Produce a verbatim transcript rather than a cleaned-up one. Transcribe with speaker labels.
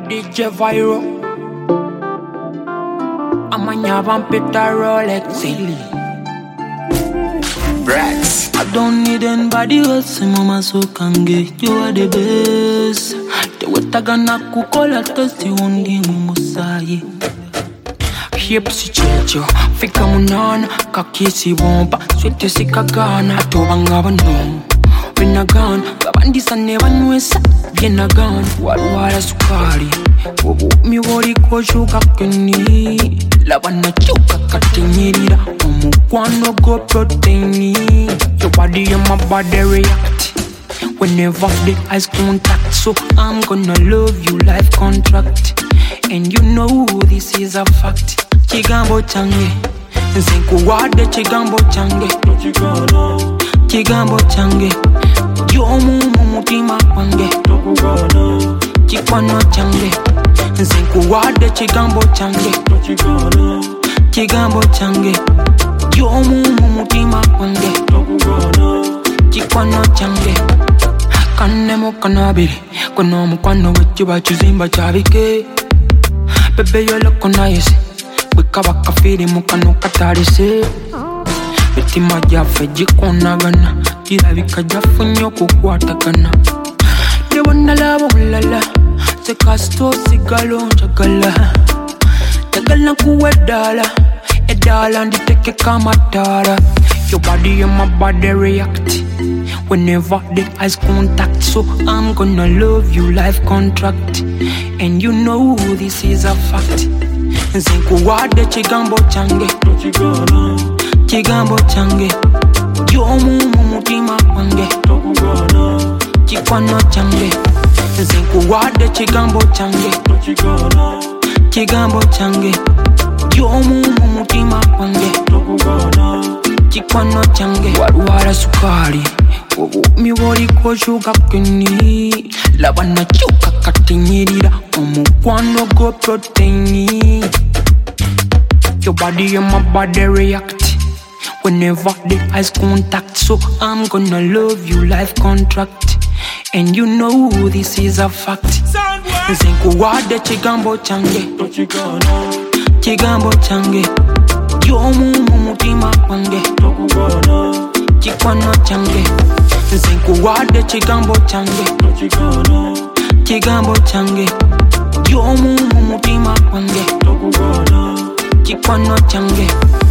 Speaker 1: D J Viral. Amanya vampeta Rolex Silly Brax. I don't need anybody else, mama, so can get you are the best. The wetagana kukola tosti undi musayi. Hips checho, fika munana, kakisi bomba, swete sikagana, tobanga bano. When I gone, kabandisa never nwesa, bien I gone, walwala sukari. Wobo mi wori ko shuka keni, labana chuka katinyirira, omukwano go proteini. Your body and my body react whenever the eyes contact. So I'm gonna love you life contract, and you know this is a fact. Chigambo change, nsenku wade chigambo change, chigambo change. Yomu mumutima wange, chikwano change, nsenku wade chigambo change, chigambo change. Yomu mumutima wange, chikwano change. Kanemo kanabiri, kono mukwano wechiba chizimba chabike. Bebe yo loko na yese, wika waka firi mukano katarise. Mitima jafe jikonagana, jirabika jafu nyoko kuwatakana. Dewana labo ulala, sekasto sigalo njagala. Jagala kuwedala, edala nditeke kama tara. Your body and my body react whenever the eyes contact. So I'm gonna love you life contract, and you know this is a fact. Nsenku wade chigambo change, chigambo change. Yomu mumutima wange, chikwano change. Nsenku wade chigambo change, chigambo change. Yomu mumutima wange, chikwano change. Walwala sukari, wobo mi wori ko shuka keni, labana chuka katinyirira, omukwano go proteini. Your body and my body react whenever the eyes contact. So I'm gonna love you life contract, and you know this is a fact. Nsenku wade chigambo change, chigambo change. Yomu mumutima wange, chikwano change. Nsenku wade chigambo change, chigambo change. Yomu mumutima wange, chikwano change.